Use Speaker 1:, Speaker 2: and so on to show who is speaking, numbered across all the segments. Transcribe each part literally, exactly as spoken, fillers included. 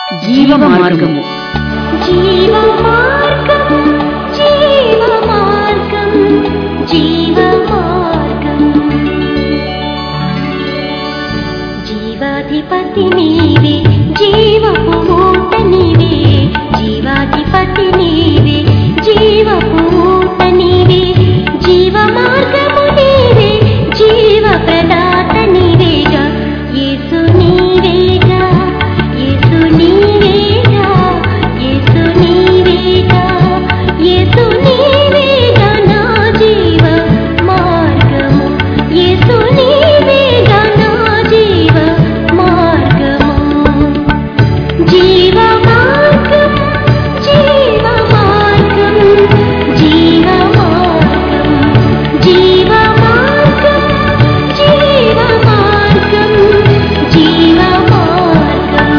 Speaker 1: జీవ మార్గము. జీవ మార్గం, జీవ మార్గం, జీవ మార్గం. జీవాధిపతి నీవే, జీవపు ఊట నీవే, జీవాధిపతి నీవే, జీవపు ఊట నీవే, జీవ మార్గము నీవే, జీవ ప్రదాత నీవేగా, యేసు నీవేగా, యేసు నీవేగా, యేసు నీవేగా, యేసు నీవేగా నా జీవ మార్గము, యేసు నీవేగా నా జీవ మార్గము. జీవ మార్గం, జీవ మార్గం, జీవ మార్గం, జీవ మార్గం, జీవ మార్గం, జీవ మార్గం.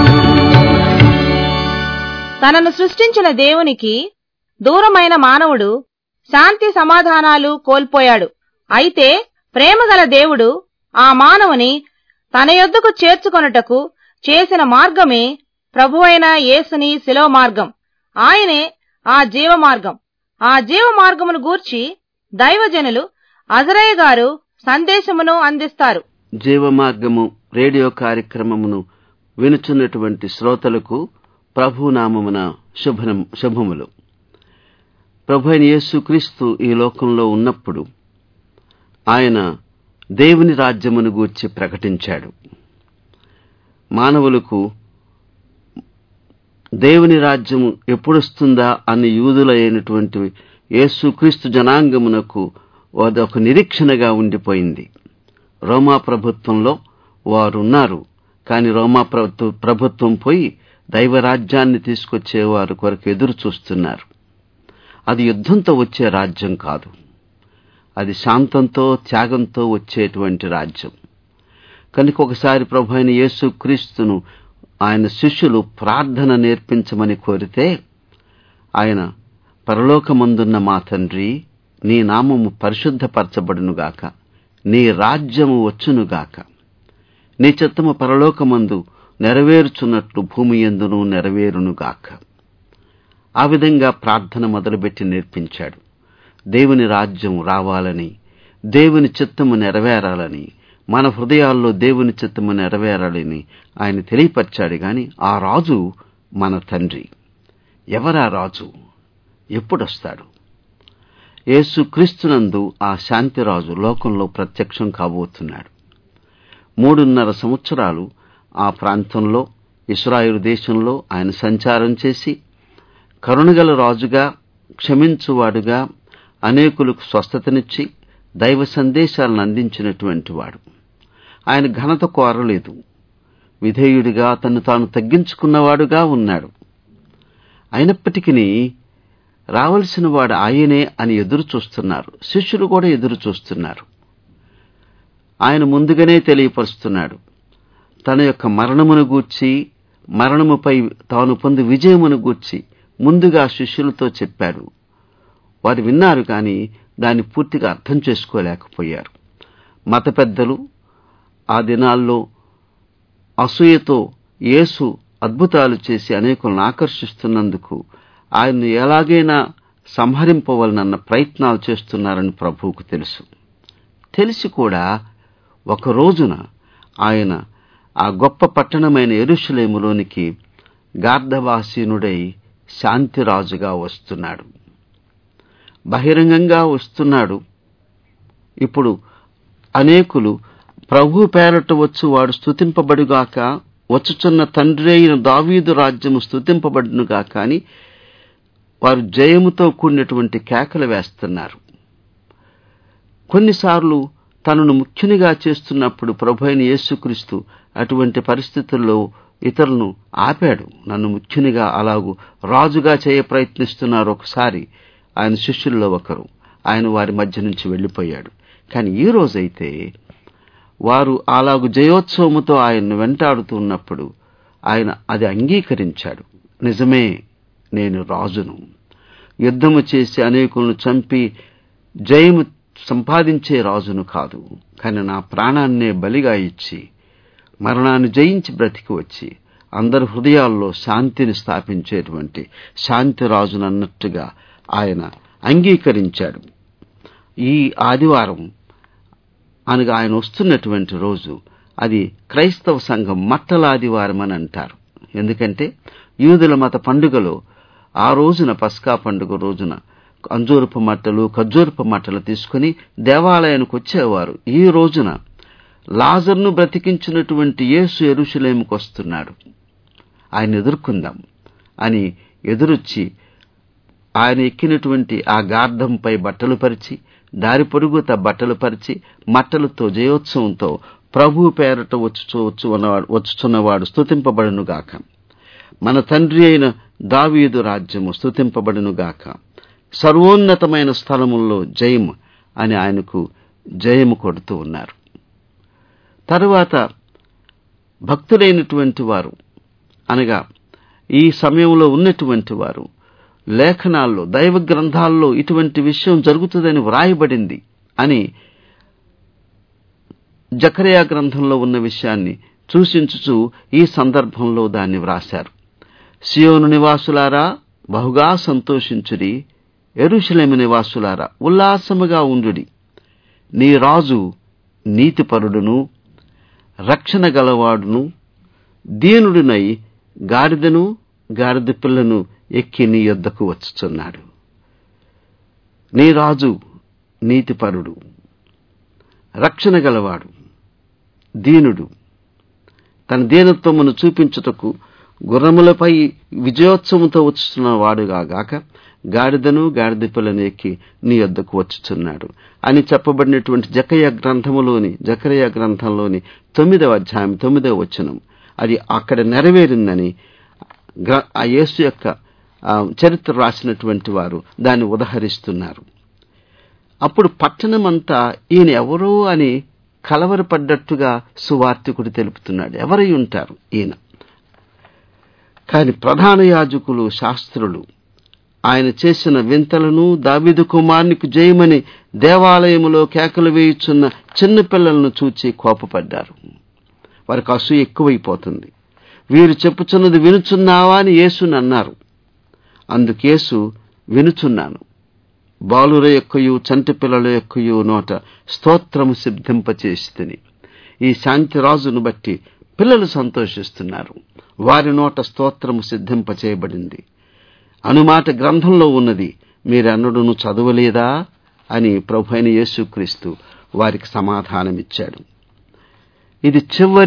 Speaker 2: తనను సృష్టించిన దేవునికి దూరమైన మానవుడు శాంతి సమాధానాలు కోల్పోయాడు. అయితే ప్రేమగల దేవుడు ఆ మానవుని తన యొద్దకు చేర్చుకొనుటకు చేసిన మార్గమే ప్రభువైన యేసుని శిలువ మార్గం. ఆయనే ఆ జీవ మార్గం. ఆ జీవ మార్గమును గూర్చి దైవజనులు అజరయ్య గారు సందేశమును అందిస్తారు.
Speaker 3: జీవ మార్గము రేడియో కార్యక్రమమును వినుచున్నటువంటి శ్రోతలకు ప్రభునామమున శుభనం శుభములు. ప్రభు అయిన యేసుక్రీస్తు ఈ లోకంలో ఉన్నప్పుడు ఆయన దేవుని రాజ్యమును గూర్చి ప్రకటించాడు. మానవులకు దేవుని రాజ్యము ఎప్పుడొస్తుందా అని యూదులైనటువంటి యేసుక్రీస్తు జనాంగమునకు అదొక నిరీక్షణగా ఉండిపోయింది. రోమా ప్రభుత్వంలో వారున్నారు, కానీ రోమా ప్రభుత్వం పోయి దైవరాజ్యాన్ని తీసుకొచ్చేవారు కొరకు ఎదురు చూస్తున్నారు. అది యుద్ధంతో వచ్చే రాజ్యం కాదు, అది శాంతంతో త్యాగంతో వచ్చేటువంటి రాజ్యం. కనుక ఒకసారి ప్రభు అయిన యేసుక్రీస్తును ఆయన శిష్యులు ప్రార్థన నేర్పించమని కోరితే ఆయన, పరలోకమందున్న మా తండ్రి, నీ నామము పరిశుద్ధపరచబడునుగాక, నీ రాజ్యము వచ్చునుగాక, నీ చిత్తము పరలోకమందు నెరవేరుచున్నట్లు భూమి యందును నెరవేరునుగాక. ఆ విధంగా ప్రార్థన మొదలుపెట్టి నేర్పించాడు. దేవుని రాజ్యం రావాలని, దేవుని చిత్తము నెరవేరాలని, మన హృదయాల్లో దేవుని చిత్తము నెరవేరాలని ఆయన తెలియపరిచాడు. గాని ఆ రాజు మన తండ్రి. ఎవరా రాజు? ఎప్పుడొస్తాడు? యేసుక్రీస్తునందు ఆ శాంతిరాజు లోకంలో ప్రత్యక్షం కాబోతున్నాడు. మూడున్నర సంవత్సరాలు ఆ ప్రాంతంలో ఇశ్రాయేలు దేశంలో ఆయన సంచారం చేసి కరుణగల రాజుగా, క్షమించువాడుగా, అనేకులకు స్వస్థతనిచ్చి దైవ సందేశాలను అందించినటువంటి వాడు. ఆయన ఘనత కోరలేదు, విధేయుడిగా తను తాను తగ్గించుకున్నవాడుగా ఉన్నాడు. అయినప్పటికీ రావలసిన వాడు ఆయనే అని ఎదురు చూస్తున్నారు. శిష్యులు కూడా ఎదురు చూస్తున్నారు. ఆయన ముందుగానే తెలియపరుస్తున్నాడు. తన యొక్క మరణమును గూర్చి, మరణముపై తాను పొంది విజయమును గూర్చి ముందుగా శిష్యులతో చెప్పాడు. వారు విన్నారు, కానీ దాన్ని పూర్తిగా అర్థం చేసుకోలేకపోయారు. మత పెద్దలు ఆ దినాల్లో అసూయతో యేసు అద్భుతాలు చేసి అనేకులను ఆకర్షిస్తున్నందుకు ఆయన్ను ఎలాగైనా సంహరింపవలనన్న ప్రయత్నాలు చేస్తున్నారని ప్రభువుకు తెలుసు. తెలిసి కూడా ఒక రోజున ఆయన ఆ గొప్ప పట్టణమైన యెరూషలేములోనికి గార్ధవాసీనుడై శాంతిరాజుగా వస్తున్నాడు. బహిరంగంగా వస్తున్నాడు. ఇప్పుడు అనేకులు ప్రభు పేరట వచ్చు వాడు స్తుతింపబడుగాక, వచ్చుచున్న తండ్రి అయిన దావీదు రాజ్యము స్తుతింపబడునుగాక అని వారు జయముతో కూడినటువంటి కేకలు వేస్తున్నారు. కొన్నిసార్లు తనను ముఖ్యునిగా చేస్తున్నప్పుడు ప్రభు అయిన యేసుక్రీస్తు అటువంటి పరిస్థితుల్లో ఇతరులను ఆపాడు. నన్ను ముఖ్యునిగా అలాగూ రాజుగా చేయ ప్రయత్నిస్తున్నారు. ఒకసారి ఆయన శిష్యుల్లో ఒకరు, ఆయన వారి మధ్య నుంచి వెళ్లిపోయాడు. కానీ ఈ రోజైతే వారు అలాగు జయోత్సవముతో ఆయన్ను వెంటాడుతున్నప్పుడు ఆయన అది అంగీకరించాడు. నిజమే, నేను రాజును, యుద్ధము చేసి అనేకులను చంపి జయము సంపాదించే రాజును కాదు, కానీ నా ప్రాణాన్నే బలిగా ఇచ్చి మరణాన్ని జయించి బ్రతికి వచ్చి అందరి హృదయాల్లో శాంతిని స్థాపించేటువంటి శాంతిరాజునన్నట్టుగా ఆయన అంగీకరించాడు. ఈ ఆదివారం అనగా ఆయన వస్తున్నటువంటి రోజు అది క్రైస్తవ సంఘం మట్టల ఆదివారం అని అంటారు. ఎందుకంటే యూదుల మత పండుగలో ఆ రోజున పస్కా పండుగ రోజున అంజూరపు మట్టలు ఖర్జూరపు మట్టలు తీసుకుని దేవాలయానికి వచ్చేవారు. ఈ రోజున లాజర్ను బ్రతికించినటువంటి యేసు యెరూషలేముకు వస్తున్నాడు, ఆయన ఎదుర్కొందాం అని ఎదురొచ్చి ఆయన ఎక్కినటువంటి ఆ గార్ధంపై బట్టలు పరిచి దారి పొరుగుత బట్టలు పరిచి మట్టలతో జయోత్సవంతో ప్రభు పేరట వచ్చుచూ వచ్చుచున్నవాడు స్తుతింపబడునుగాక, మన తండ్రి అయిన దావీదు రాజ్యము స్తుతింపబడునుగాక, సర్వోన్నతమైన స్థలముల్లో జయము అని ఆయనకు జయము కొడుతూ ఉన్నారు. తరువాత భక్తులైనటువంటి వారు అనగా ఈ సమయంలో ఉన్నటువంటి వారు లేఖనాల్లో దైవ గ్రంథాల్లో ఇటువంటి విషయం జరుగుతుందని వ్రాయబడింది అని జకరియా గ్రంథంలో ఉన్న విషయాన్ని సూచించుచూ ఈ సందర్భంలో దాన్ని వ్రాశారు. సియోను నివాసులారా బహుగా సంతోషించుడి, యెరూషలేము నివాసులారా ఉల్లాసముగా ఉండుడి. నీ రాజు నీతిపరుడును రక్షణ గలవాడును దీనుడునై గాడిదను గాడిద పిల్లను ఎక్కి నీ యొద్దకు వచ్చుచున్నాడు. నీ రాజు నీతిపరుడు, రక్షణ గలవాడు, దీనుడు, తన దీనత్వమును చూపించుటకు గుర్రములపై విజయోత్సవంతో వచ్చుచున్న వాడుగాక గాడిదను గాడిద పిల్లను ఎక్కి నీ యొద్దకు వచ్చుచున్నాడు అని చెప్పబడినటువంటి జకరియా గ్రంథములోని జకరియా గ్రంథంలోని తొమ్మిదవ అధ్యాయం తొమ్మిదవ వచనం అది అక్కడ నెరవేరిందని ఆ యేసు యొక్క చరిత్ర రాసినటువంటి వారు దాన్ని ఉదహరిస్తున్నారు. అప్పుడు పట్టణమంతా ఈయన ఎవరో అని కలవరపడ్డట్టుగా సువార్తికుడు తెలుపుతున్నాడు. ఎవరై ఉంటారు ఈయన? కాని ప్రధాన యాజకులు శాస్త్రులు ఆయన చేసిన వింతలను దావీదు కుమారునికి జయమని దేవాలయములో కేకలు వేయుచున్న చిన్నపిల్లలను చూచి కోపపడ్డారు. వారికి అసూయ ఎక్కువైపోతుంది. వీరు చెప్పుచున్నది వినుచున్నావా అని యేసుని అన్నారు. అందుకేసు వినుచున్నాను, బాలుర యొక్కయు చంటి పిల్లల యొక్కయు నోట స్తోత్రము సిద్ధింపచేసితిని. ఈ శాంతిరాజును బట్టి పిల్లలు సంతోషిస్తున్నారు, వారి నోట స్తోత్రము సిద్ధింపచేయబడింది. అనుమాట గ్రంథంలో ఉన్నది మీరెన్నడూను చదవలేదా అని ప్రభువైన యేసుక్రీస్తు వారికి సమాధానమిచ్చాడు. ఇది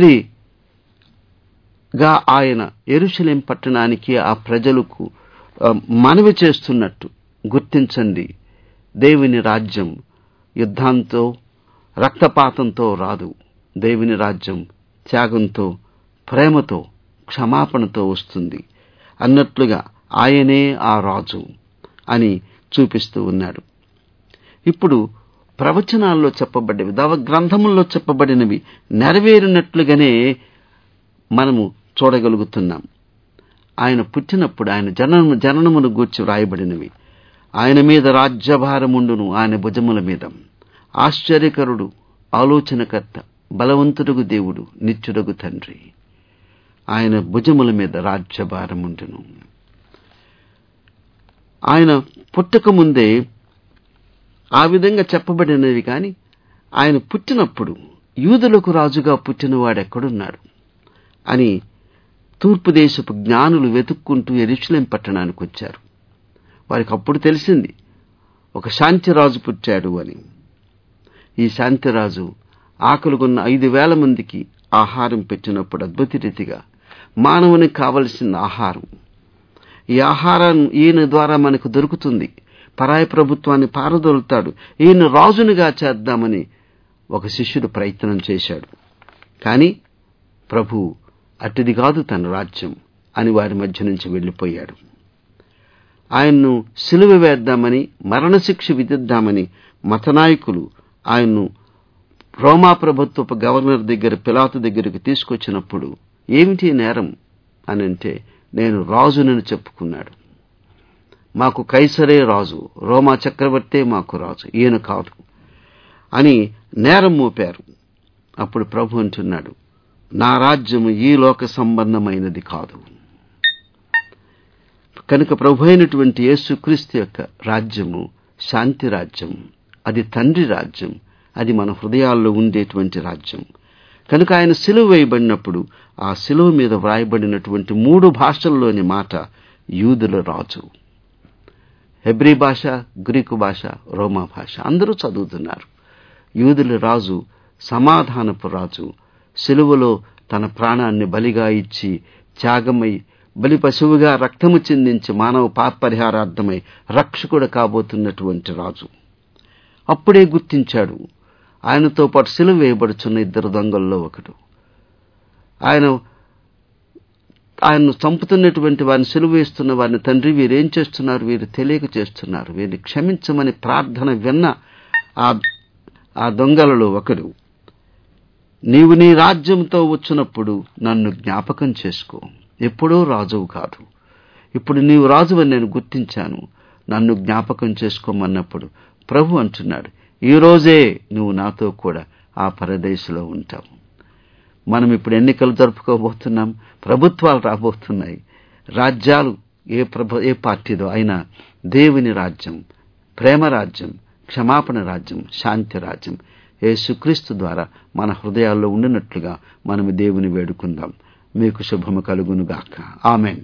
Speaker 3: చివరిగా ఆయన యెరూషలేం పట్టణానికి ఆ ప్రజలకు మనవి చేస్తున్నట్టు గుర్తించండి, దేవుని రాజ్యం యుద్ధంతో రక్తపాతంతో రాదు. దేవుని రాజ్యం త్యాగంతో ప్రేమతో క్షమాపణతో వస్తుంది అన్నట్లుగా ఆయనే ఆ రాజు అని చూపిస్తూ ఉన్నాడు. ఇప్పుడు ప్రవచనాల్లో చెప్పబడ్డవి, దవ గ్రంథముల్లో చెప్పబడినవి నెరవేరినట్లుగానే మనము చూడగలుగుతున్నాం. ఆయన పుట్టినప్పుడు ఆయన జననము జననమును గూర్చి వ్రాయబడినవి. ఆయన మీద రాజ్యభారముండును ఆయన భుజముల మీద. ఆశ్చర్యకరుడు, ఆలోచనకర్త, బలవంతుడుగు దేవుడు, నిత్యుడగు తండ్రి. ఆయన భుజముల మీద రాజ్యభారముండును. ఆయన పుట్టక ముందే ఆ విధంగా చెప్పబడినవి. కానీ ఆయన పుట్టినప్పుడు యూదులకు రాజుగా పుట్టినవాడెక్కడున్నాడు అని తూర్పు దేశపు జ్ఞానులు వెతుక్కుంటూ యెరూషలేం పట్టణానికి వచ్చారు. వారికి అప్పుడు తెలిసింది ఒక శాంతిరాజు పుట్టాడు అని. ఈ శాంతిరాజు ఆకలిగొన్న ఐదు వేల మందికి ఆహారం పెట్టినప్పుడు అద్భుత రీతిగా మానవునికి కావలసిన ఆహారం, ఈ ఆహారం ఈయన ద్వారా మనకు దొరుకుతుంది, పరాయి ప్రభుత్వాన్ని పారదోలుతాడు, ఈయన రాజునిగా చేద్దామని ఒక శిష్యుడు ప్రయత్నం చేశాడు. కానీ ప్రభు అట్టిది కాదు తన రాజ్యం అని వారి మధ్య నుంచి వెళ్లిపోయాడు. ఆయన్ను సిలువ వేద్దామని, మరణశిక్ష విధిద్దామని మతనాయకులు ఆయన్ను రోమా ప్రభుత్వపు గవర్నర్ దగ్గర పిలాతు దగ్గరికి తీసుకొచ్చినప్పుడు ఏమిటి నేరం అని అంటే నేను రాజునని చెప్పుకున్నాడు. మాకు కైసరే రాజు, రోమా చక్రవర్తే మాకు రాజు, ఈయన కాదు అని నేరం మోపారు. అప్పుడు ప్రభు అంటున్నాడు, నా రాజ్యము ఈ లోక సంబంధమైనది కాదు. కనుక ప్రభు అయినటువంటి యేసుక్రీస్తు యొక్క రాజ్యము శాంతి రాజ్యం. అది తండ్రి రాజ్యం. అది మన హృదయాల్లో ఉండేటువంటి రాజ్యం. కనుక ఆయన సిలువ వేయబడినప్పుడు ఆ సిలువ మీద వ్రాయబడినటువంటి మూడు భాషల్లోని మాట యూదుల రాజు. హెబ్రీ భాష, గ్రీకు భాష, రోమా భాష అందరూ చదువుతున్నారు. యూదుల రాజు సమాధానపు రాజు. సిలువలో తన ప్రాణాన్ని బలిగా ఇచ్చి త్యాగమై బలి పశువుగా రక్తము చిందించి మానవ పాప పరిహారార్థమై రక్షకుడు కాబోతున్నటువంటి రాజు. అప్పుడే గుర్తించాడు ఆయనతో పాటు సిలువ వేయబడుచున్న ఇద్దరు దొంగల్లో ఒకడు. ఆయన ఆయన్ను చంపుతున్నటువంటి వారిని సిలువ వేస్తున్న వారిని, తండ్రి వీరేం చేస్తున్నారు, వీరు తెలియక చేస్తున్నారు, వీరిని క్షమించమని ప్రార్థన విన్న ఆ ఆ దొంగలలో ఒకడు, నీవు నీ రాజ్యంతో వచ్చినప్పుడు నన్ను జ్ఞాపకం చేసుకో. ఎప్పుడో రాజువు కాదు, ఇప్పుడు నీవు రాజువని నేను గుర్తించాను, నన్ను జ్ఞాపకం చేసుకోమన్నప్పుడు ప్రభు అంటున్నాడు, ఈ రోజే నువ్వు నాతో కూడా ఆ పరదేశంలో ఉంటావు. మనం ఇప్పుడు ఎన్నికలు జరుపుకోబోతున్నాం, ప్రభుత్వాలు రాబోతున్నాయి. రాజ్యాలు ఏ ప్రభు ఏ పార్టీదో అయినా దేవుని రాజ్యం, ప్రేమ రాజ్యం, క్షమాపణ రాజ్యం, శాంతి రాజ్యం యేసుక్రీస్తు ద్వారా మన హృదయాల్లో ఉండినట్లుగా మనం దేవుని వేడుకుందాం. మీకు శుభము కలుగునుగాక. ఆమేన్.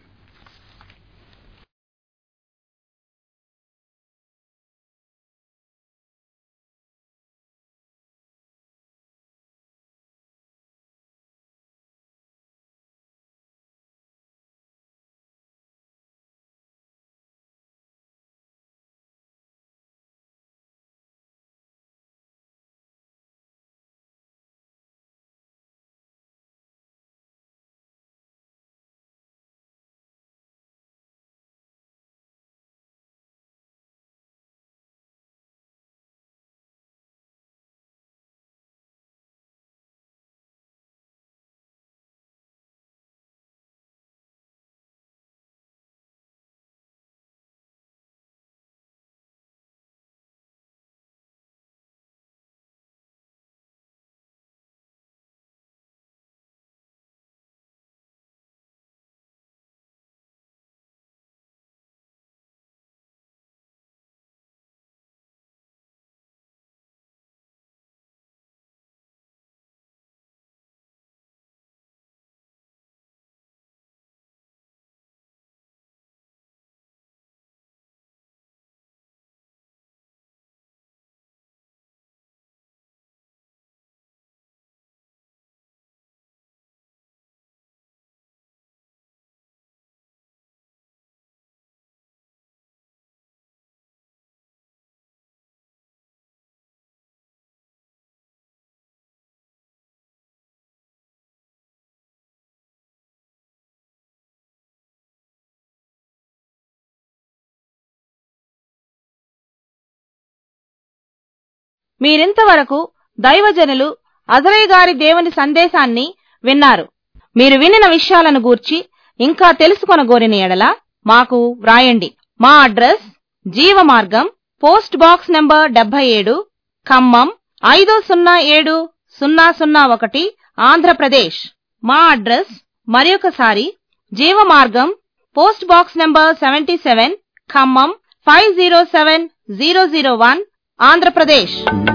Speaker 2: మీరింతవరకు దైవజనులు అజరయ్య గారి దేవుని సందేశాన్ని విన్నారు. మీరు వినిన విషయాలను గూర్చి ఇంకా తెలుసుకొనగోరిన ఎడల మాకు వ్రాయండి. మా address Jeevamargam, post box number డెబ్బై ఏడు, ఖమ్మం ఐదు సున్నా ఏడు సున్నా సున్నా ఒకటి, ఆంధ్రప్రదేశ్. మా అడ్రస్ మరొకసారి Jeevamargam, post box number seventy seven, Khammam five zero seven zero zero one, Andhra Pradesh.